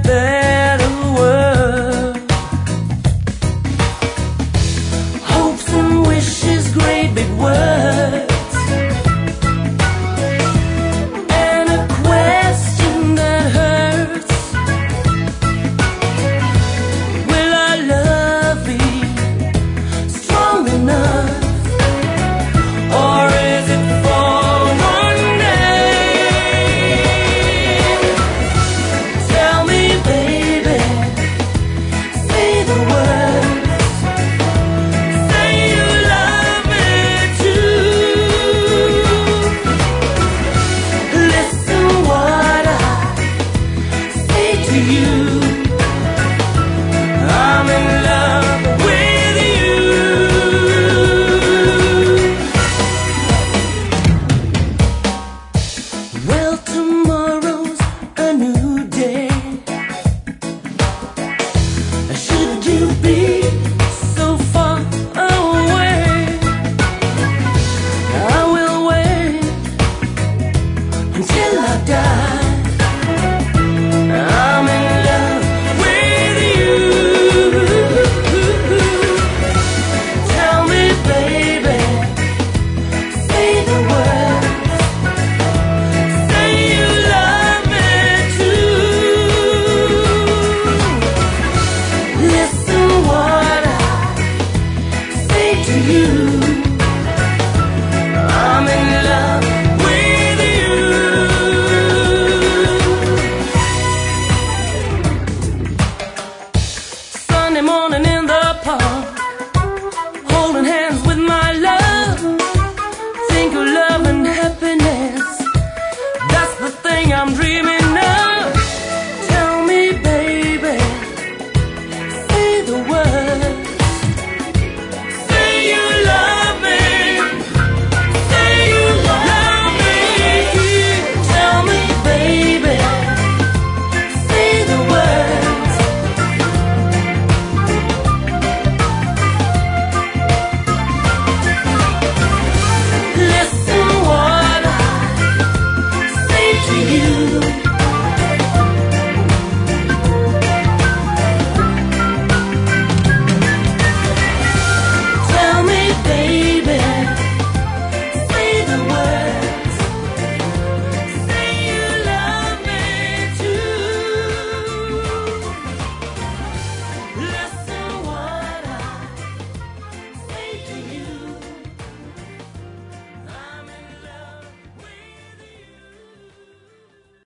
better world. Hopes and wishes, great big words. And a question that hurts. Will our love be strong enough? Or is it for one day? Tell me, baby, say the words. Say you love me too. Listen what I say to you.